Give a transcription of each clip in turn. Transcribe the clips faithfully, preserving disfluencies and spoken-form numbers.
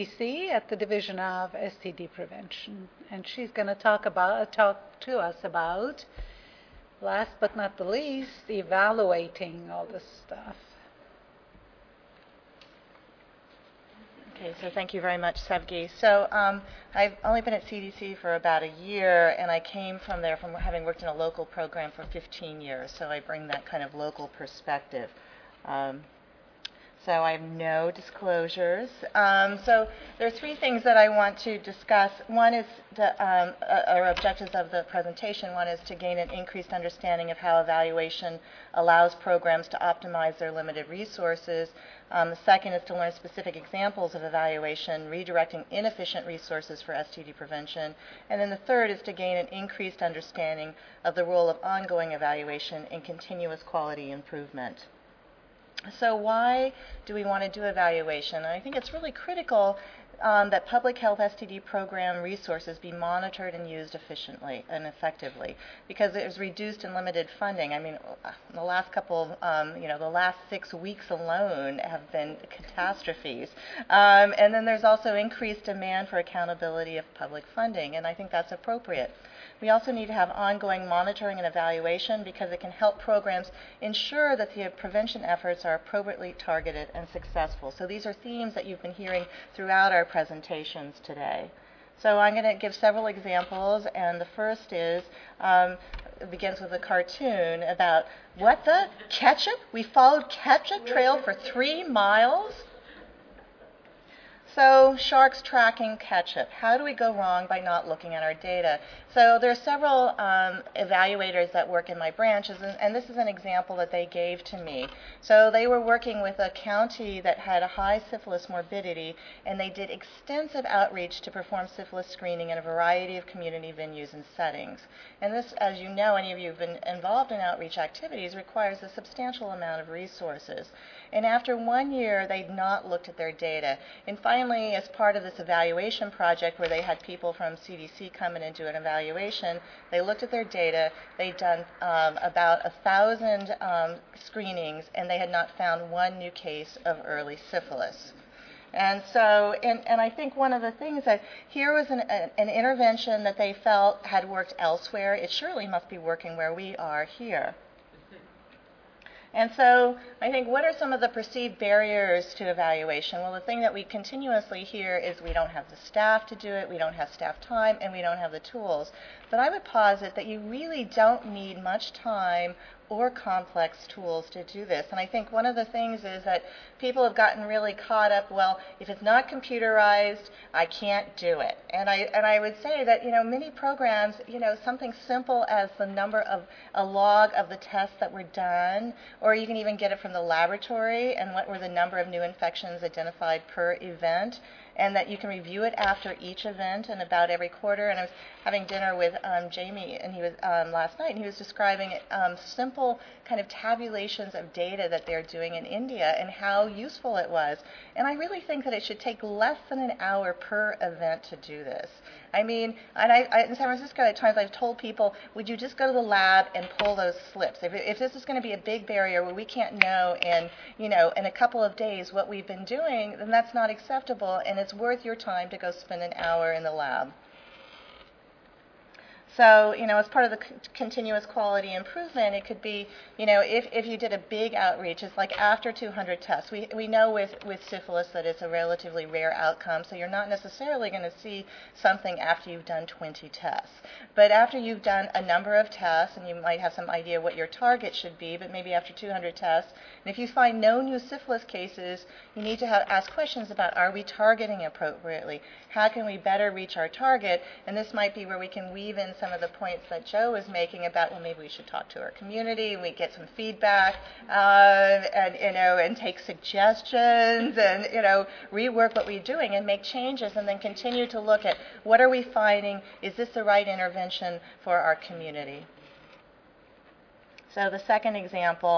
C at the Division of S T D Prevention, and she's going to talk about talk to us about, last but not the least, evaluating all this stuff. Okay, so thank you very much, Sevgi. So um, I've only been at C D C for about a year, and I came from there from having worked in a local program for fifteen years, so I bring that kind of local perspective. Um, so I have no disclosures. Um, so there are three things that I want to discuss. One is the um, uh, or objectives of the presentation. One is to gain an increased understanding of how evaluation allows programs to optimize their limited resources. Um, the second is to learn specific examples of evaluation, redirecting inefficient resources for S T D prevention. And then the third is to gain an increased understanding of the role of ongoing evaluation in continuous quality improvement. So why do we want to do evaluation? And I think it's really critical um, that public health S T D program resources be monitored and used efficiently and effectively, because there's reduced and limited funding. I mean, the last couple, um, you know, the last six weeks alone have been catastrophes. Um, and then there's also increased demand for accountability of public funding, and I think that's appropriate. We also need to have ongoing monitoring and evaluation because it can help programs ensure that the prevention efforts are appropriately targeted and successful. So these are themes that you've been hearing throughout our presentations today. So I'm going to give several examples, and the first is, um, it begins with a cartoon about, what the? Ketchup? We followed ketchup trail for three miles? So sharks tracking ketchup. How do we go wrong by not looking at our data? So there are several um, evaluators that work in my branches, and, and this is an example that they gave to me. So they were working with a county that had a high syphilis morbidity, and they did extensive outreach to perform syphilis screening in a variety of community venues and settings. And this, as you know, any of you who have been involved in outreach activities, requires a substantial amount of resources. And after one year, they'd not looked at their data. And finally, as part of this evaluation project where they had people from C D C come in and do an evaluation, they looked at their data. They'd done um, about a thousand um, screenings, and they had not found one new case of early syphilis. And so, and, and I think one of the things that here was an, a, an intervention that they felt had worked elsewhere. It surely must be working where we are here. And so I think, what are some of the perceived barriers to evaluation? Well, the thing that we continuously hear is we don't have the staff to do it, we don't have staff time, and we don't have the tools. But I would posit that you really don't need much time or complex tools to do this. And I think one of the things is that people have gotten really caught up, well, if it's not computerized, I can't do it. And I and I would say that, you know, many programs, you know, something simple as the number of a log of the tests that were done, or you can even get it from the laboratory and what were the number of new infections identified per event, and that you can review it after each event and about every quarter. And I was having dinner with um, Jamie, and he was um, last night, and he was describing um, simple kind of tabulations of data that they're doing in India and how useful it was. And I really think that it should take less than an hour per event to do this. I mean, and I, I, in San Francisco at times I've told people, would you just go to the lab and pull those slips? If, if this is going to be a big barrier where we can't know in, you know, in a couple of days what we've been doing, then that's not acceptable, and it's worth your time to go spend an hour in the lab. So, you know, as part of the c- continuous quality improvement, it could be, you know, if, if you did a big outreach, it's like after two hundred tests. We we know with, with syphilis that it's a relatively rare outcome, so you're not necessarily going to see something after you've done twenty tests. But after you've done a number of tests, and you might have some idea what your target should be, but maybe after two hundred tests, and if you find no new syphilis cases, you need to have, ask questions about, are we targeting appropriately? How can we better reach our target? And this might be where we can weave in some of the points that Joe was making about, well, maybe we should talk to our community, we get some feedback, uh, and, you know, and take suggestions, and, you know, rework what we're doing and make changes, and then continue to look at what are we finding, is this the right intervention for our community? So the second example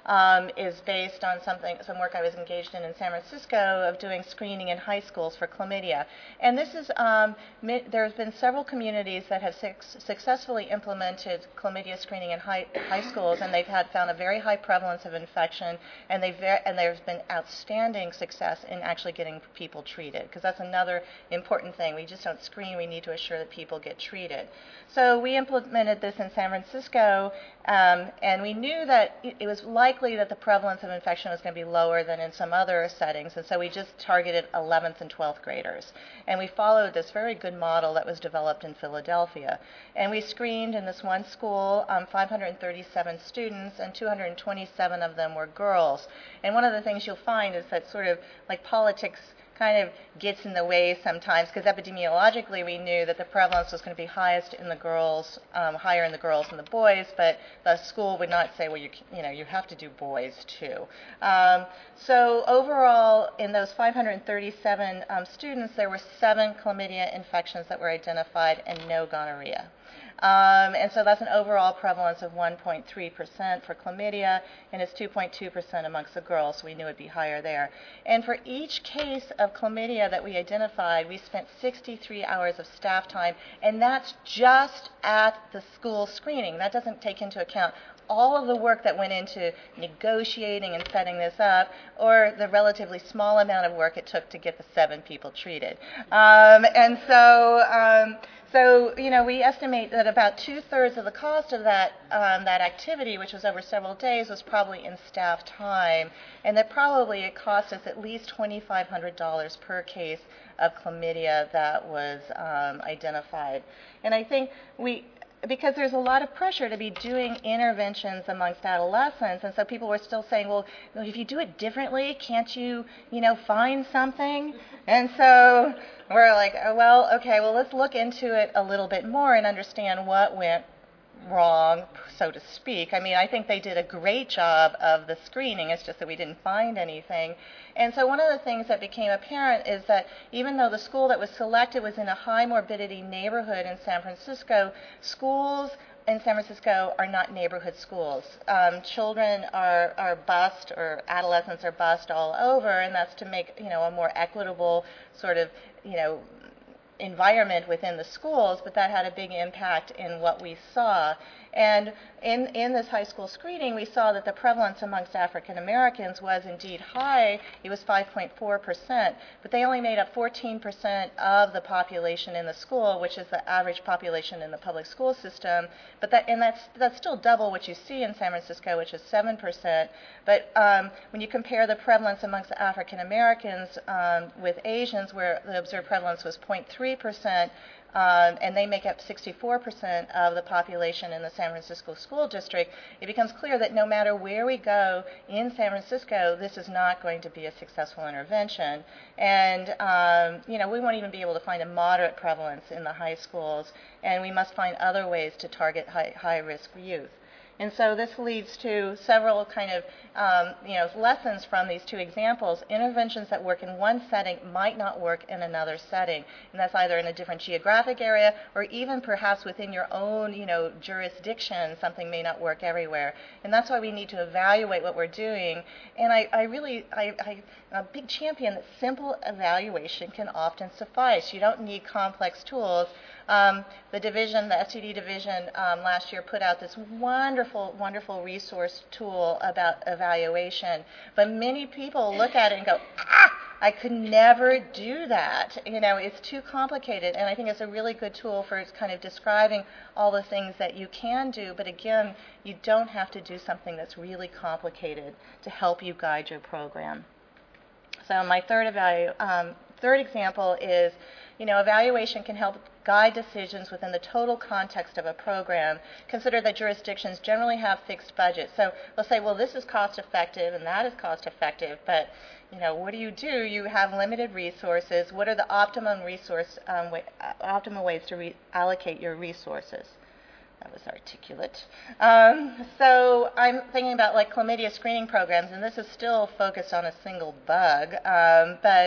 um, is based on something, some work I was engaged in in San Francisco of doing screening in high schools for chlamydia. And this is, um, mi- there's been several communities that have suc- successfully implemented chlamydia screening in high, high schools, and they've had found a very high prevalence of infection, and, they've ver- and there's been outstanding success in actually getting people treated, because that's another important thing. We just don't screen, we need to assure that people get treated. So we implemented this in San Francisco, um, and we knew that it, it was likely that the prevalence of infection was going to be lower than in some other settings, and so we just targeted eleventh and twelfth graders. And we followed this very good model that was developed in Philadelphia. And we screened in this one school um, five hundred thirty-seven students, and two hundred twenty-seven of them were girls. And one of the things you'll find is that sort of like politics kind of gets in the way sometimes, because epidemiologically we knew that the prevalence was going to be highest in the girls, um, higher in the girls than the boys, but the school would not say, well, you you know, you have to do boys too. Um, so overall, in those five hundred thirty-seven um, students, there were seven chlamydia infections that were identified and no gonorrhea. Um, and so that's an overall prevalence of one point three percent for chlamydia, and it's two point two percent amongst the girls, so we knew it'd be higher there. And for each case of chlamydia that we identified, we spent sixty-three hours of staff time, and that's just at the school screening. That doesn't take into account all of the work that went into negotiating and setting this up, or the relatively small amount of work it took to get the seven people treated. Um, and so, um, so you know, we estimate that about two-thirds of the cost of that um, that activity, which was over several days, was probably in staff time, and that probably it cost us at least twenty-five hundred dollars per case of chlamydia that was um, identified. And I think we. Because there's a lot of pressure to be doing interventions amongst adolescents, and so people were still saying, well, if you do it differently, can't you, you know, find something? And so we're like, oh, well, okay, well, let's look into it a little bit more and understand what went wrong, so to speak. I mean, I think they did a great job of the screening. It's just that we didn't find anything. And so one of the things that became apparent is that even though the school that was selected was in a high morbidity neighborhood in San Francisco, schools in San Francisco are not neighborhood schools. Um, children are, are bused, or adolescents are bused all over, and that's to make, you know, a more equitable sort of, you know, environment within the schools, but that had a big impact in what we saw. And in, in this high school screening, we saw that the prevalence amongst African Americans was indeed high. It was five point four percent, but they only made up fourteen percent of the population in the school, which is the average population in the public school system. But that, and that's, that's still double what you see in San Francisco, which is seven percent. But um, when you compare the prevalence amongst the African Americans um, with Asians, where the observed prevalence was zero point three percent, Um, and they make up sixty-four percent of the population in the San Francisco school district, it becomes clear that no matter where we go in San Francisco, this is not going to be a successful intervention. And, um, you know, we won't even be able to find a moderate prevalence in the high schools, and we must find other ways to target high, high-risk youth. And so this leads to several kind of, um, you know, lessons from these two examples. Interventions that work in one setting might not work in another setting, and that's either in a different geographic area or even perhaps within your own, you know, jurisdiction, something may not work everywhere. And that's why we need to evaluate what we're doing. And I, I really, I, I, I'm a big champion that simple evaluation can often suffice. You don't need complex tools. Um, the division, the S T D division, um, last year put out this wonderful, wonderful resource tool about evaluation. But many people look at it and go, ah, I could never do that. You know, it's too complicated. And I think it's a really good tool for kind of describing all the things that you can do. But again, you don't have to do something that's really complicated to help you guide your program. So my third evalu- um, third example is, you know, evaluation can help guide decisions within the total context of a program. Consider that jurisdictions generally have fixed budgets. So they'll say, well, this is cost effective and that is cost effective, but, you know, what do you do? You have limited resources. What are the optimum resource, um, way, uh, optimal ways to re- allocate your resources? That was articulate. Um, so I'm thinking about like chlamydia screening programs, and this is still focused on a single bug, um, but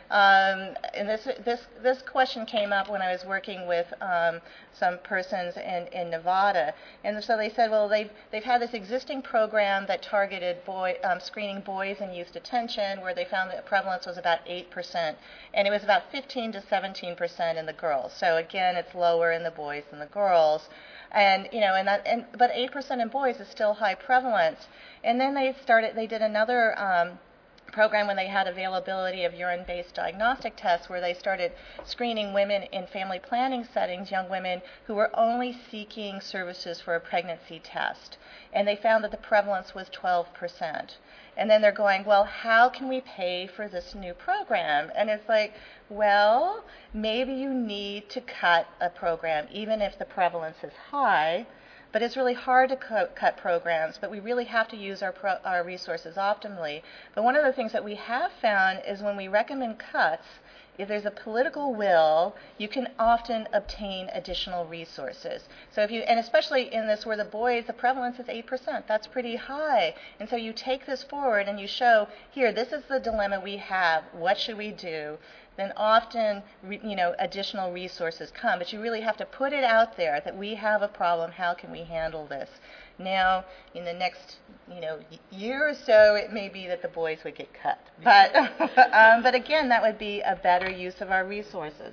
Um, and this, this, this question came up when I was working with um, some persons in, in Nevada. And so they said, well, they've, they've had this existing program that targeted boy, um, screening boys in youth detention, where they found that the prevalence was about eight percent. And it was about fifteen to seventeen percent in the girls. So again, it's lower in the boys than the girls. And, you know, and that, and, but eight percent in boys is still high prevalence. And then they started, they did another um, program when they had availability of urine-based diagnostic tests, where they started screening women in family planning settings, young women who were only seeking services for a pregnancy test. And they found that the prevalence was twelve percent. And then they're going, well, how can we pay for this new program? And it's like, well, maybe you need to cut a program, even if the prevalence is high. But it's really hard to co- cut programs, but we really have to use our, pro- our resources optimally. But one of the things that we have found is when we recommend cuts, if there's a political will, you can often obtain additional resources. So if you, and especially in this where the boys, the prevalence is eight percent, that's pretty high. And so you take this forward and you show, here, this is the dilemma we have, what should we do? Then often, you know, additional resources come. But you really have to put it out there that we have a problem, how can we handle this? Now, in the next, you know, year or so, it may be that the boys would get cut. But, um, but again, that would be a better use of our resources.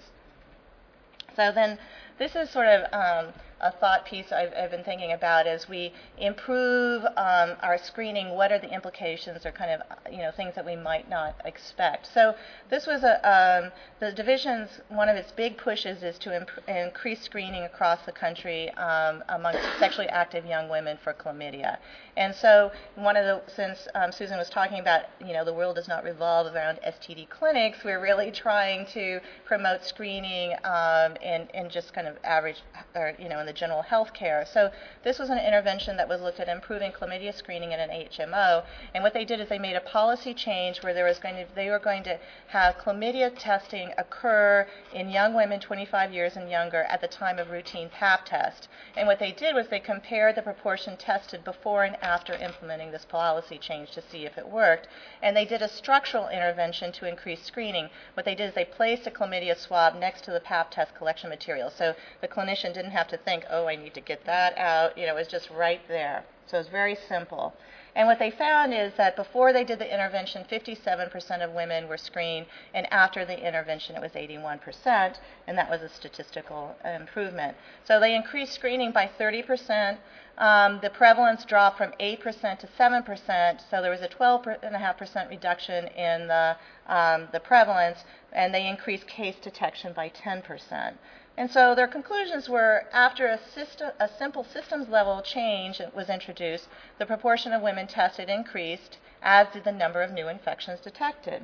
So then this is sort of um, a thought piece I've, I've been thinking about as we improve um, our screening. What are the implications or kind of, you know, things that we might not expect? So this was a, um, the division's, one of its big pushes is to imp- increase screening across the country um, amongst sexually active young women for chlamydia. And so one of the, since um, Susan was talking about, you know, the world does not revolve around S T D clinics, we're really trying to promote screening um, in, in just kind of average, or, you know, in the general health care. So this was an intervention that was looked at improving chlamydia screening in an H M O. And what they did is they made a policy change where there was going to, they were going to have chlamydia testing occur in young women twenty-five years and younger at the time of routine pap test. And what they did was they compared the proportion tested before and after implementing this policy change to see if it worked. And they did a structural intervention to increase screening. What they did is they placed a chlamydia swab next to the pap test collection material. So the clinician didn't have to think, oh, I need to get that out. You know, it was just right there. So it was very simple. And what they found is that before they did the intervention, fifty-seven percent of women were screened, and after the intervention, it was eighty-one percent, and that was a statistical improvement. So they increased screening by thirty percent. Um, the prevalence dropped from eight percent to seven percent, so there was a twelve point five percent reduction in the, um, the prevalence, and they increased case detection by ten percent. And so their conclusions were, after a, system, a simple systems-level change was introduced, the proportion of women tested increased, as did the number of new infections detected.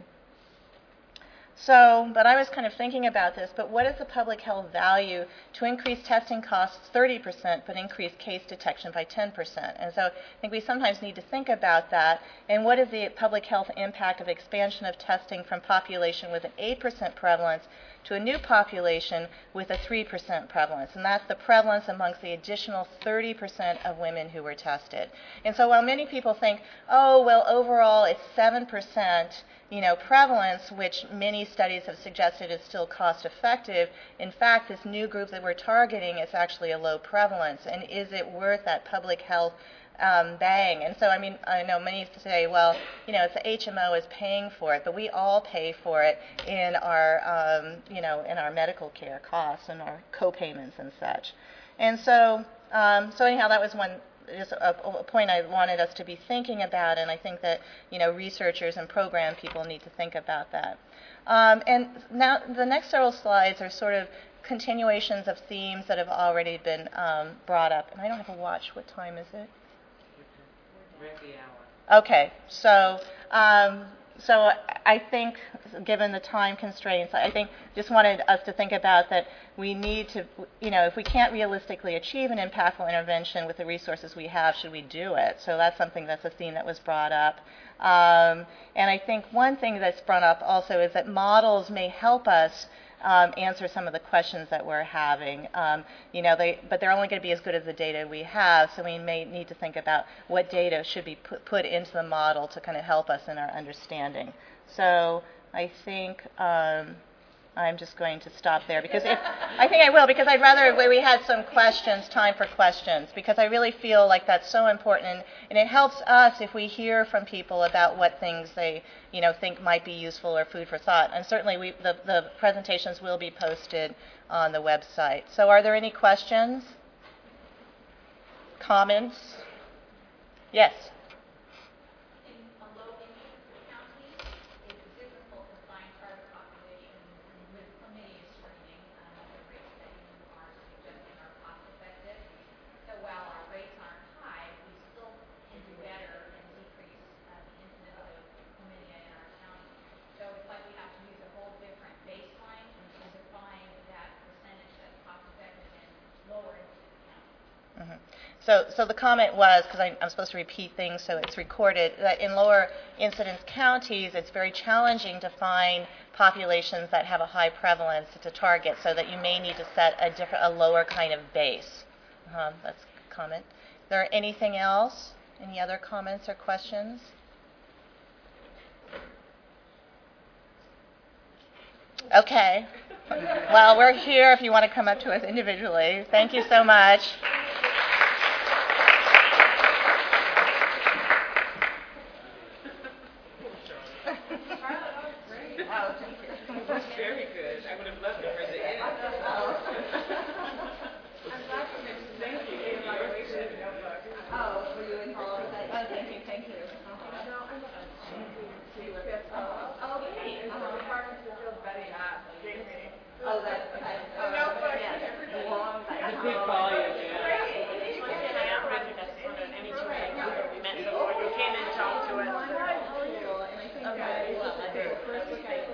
So, but I was kind of thinking about this, but what is the public health value to increase testing costs thirty percent but increase case detection by ten percent? And so I think we sometimes need to think about that. And what is the public health impact of expansion of testing from population with an eight percent prevalence to a new population with a three percent prevalence? And that's the prevalence amongst the additional thirty percent of women who were tested. And so while many people think, oh, well, overall it's seven percent, you know, prevalence, which many studies have suggested is still cost effective, in fact, this new group that we're targeting is actually a low prevalence. And is it worth that public health Um, bang? And so, I mean, I know many say, well, you know, it's the H M O is paying for it, but we all pay for it in our, um, you know, in our medical care costs and our co-payments and such. And so, um, so anyhow, that was one, just a, a point I wanted us to be thinking about, and I think that, you know, researchers and program people need to think about that. Um, and now the next several slides are sort of continuations of themes that have already been um, brought up. And I don't have a watch. What time is it? Okay, so um, so I think, given the time constraints, I think just wanted us to think about that we need to, you know, if we can't realistically achieve an impactful intervention with the resources we have, should we do it? So that's something that's a theme that was brought up. Um, and I think one thing that's brought up also is that models may help us Um, answer some of the questions that we're having. Um, you know, they, but they're only going to be as good as the data we have, so we may need to think about what data should be put, put into the model to kind of help us in our understanding. So I think um, I'm just going to stop there because if, I think I will because I'd rather we had some questions, time for questions, because I really feel like that's so important, and, and it helps us if we hear from people about what things they you know think might be useful or food for thought. And certainly we, the, the presentations will be posted on the website. So are there any questions? Comments? Yes. So, so the comment was, because I'm supposed to repeat things so it's recorded, that in lower incidence counties, it's very challenging to find populations that have a high prevalence to target, so that you may need to set a different, a lower kind of base. Uh, that's a comment. Is there anything else? Any other comments or questions? Okay. Well, we're here if you want to come up to us individually. Thank you so much. Very good. I would have loved to hear the end. I'm glad you mentioned thank you. The evaluation notebook. Oh, were you involved? Oh, thank you, thank you. No, I'm not. Oh, okay. The requirements to field Betty asked gave me. Oh, that's okay. The notebook. Yeah. Long. The big volume. You came and talked to us. Okay. Well, I think the first look at it.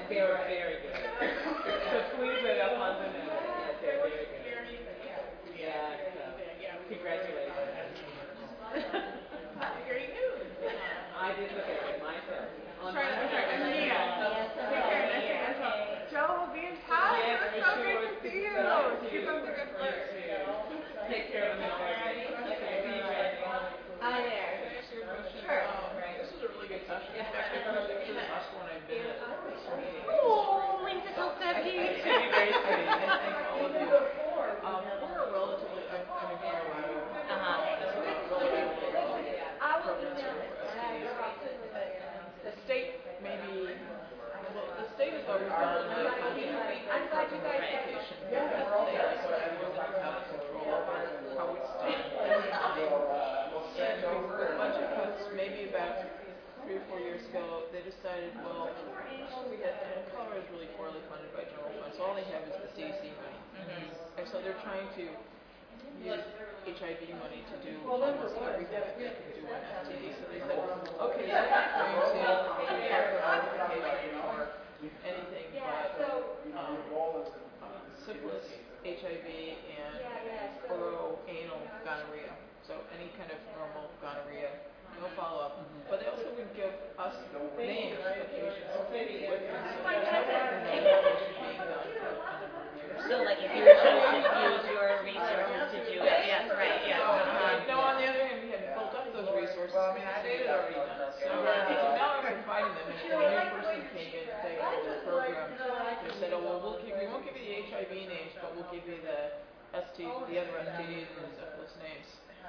Very, very good. So please let Alfonso know that they're very good. Yeah, so congratulations. Great news. I did look at it myself. On Try to my look at it. Yeah. Joe, be in touch. Yes, It's for so sure. good to see you. Good luck to Keep you. up the good You work. too. Take care of yourself. Okay, be ready. Hi there. Can I ask you a question? Sure. Um, this is a really good session. In fact, I think it's the best one I've been at this meeting. Oh, Linda, so I happy. think it's very sweet. I thank all of you. Um, we're a relatively, I'm, I'm in Colorado. Uh-huh. This is a relatively new program serving for S T Ds. The state maybe, well, the state has always done the Department of Education because they like to have more than have control over how it's done. And with budget cuts, maybe about three or four years ago, they decided, well, we had, and Colorado is really poorly funded by general funds, so all they have is the C D C money. Mm-hmm. And so they're trying to use H I V money to do almost everything that they can do on S T D. So they said, okay, we're not going to do partner notification or anything but um, uh, syphilis, H I V, and oral anal gonorrhea. So any kind of normal gonorrhea, no follow-up. But they also would give us names of patients with them. So there's no notification being done for a number of years. So, like, if you chose to use your resources to do it, yes, right, yes. So, Uh-huh. no, on the other hand, we had built up those resources. I mean, the state had already done it. So now I'm providing them, and a new person came in today with this program. They said, oh, well, we'll give, we won't give you the H I V names, but we'll give you the S T, the other S T Ds and syphilis names.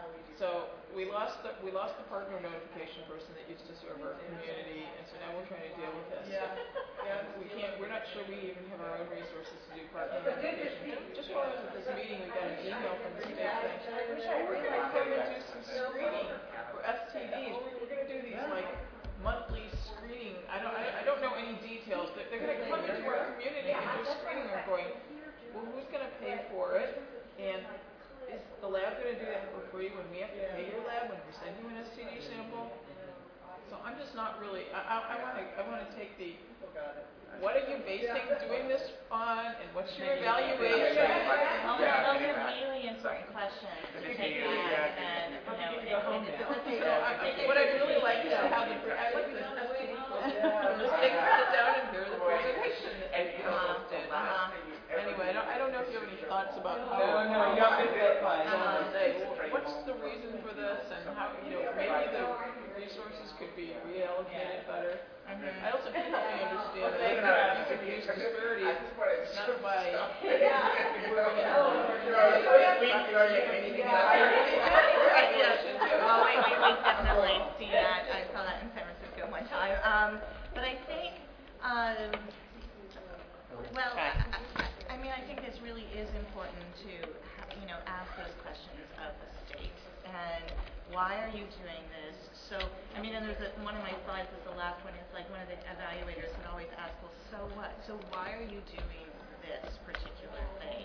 So we lost the we lost the partner notification person that used to serve our community, and so now we're trying to deal with this. Yeah. Yeah. We can't. We're not sure we even have our own resources to do partner notification. Just while I was at this meeting, we got an email from the state saying, "We're going to come and do some screening for S T Ds. We're, we're going to do these like monthly screening. I don't. I, I don't know any details. They're, they're going to come into our community and do screening." I'm going, well, who's going to pay for it? And is the lab going to do that for free when we have to pay your lab when we send you an S T D sample? So I'm just not really. I want to. I want to take the. What are you basing doing this on, and what's your evaluation? Well, those are really important questions to take back, and you know, and, and facilitate. So I, what I'd really like is to have the. I'd like this S T D from the state to sit down and hear the presentation that they did. Anyway, I don't, I don't know if you have any thoughts about how. No, no, you got me that fine. Um, say, well, what's the reason for this, and how, you know, maybe the resources could be reallocated better. Mm-hmm. I also think that we understand that you can reduce disparities not by working in Oh, wait, wait, wait, definitely see that. I saw that in San Francisco one time. Um, but I think, um, well, I, I, I mean, I think this really is important to, you know, ask those questions of the state. And why are you doing this? So, I mean, and there's a, one of my slides is the last one. It's like one of the evaluators would always ask, well, so what? So why are you doing this particular thing?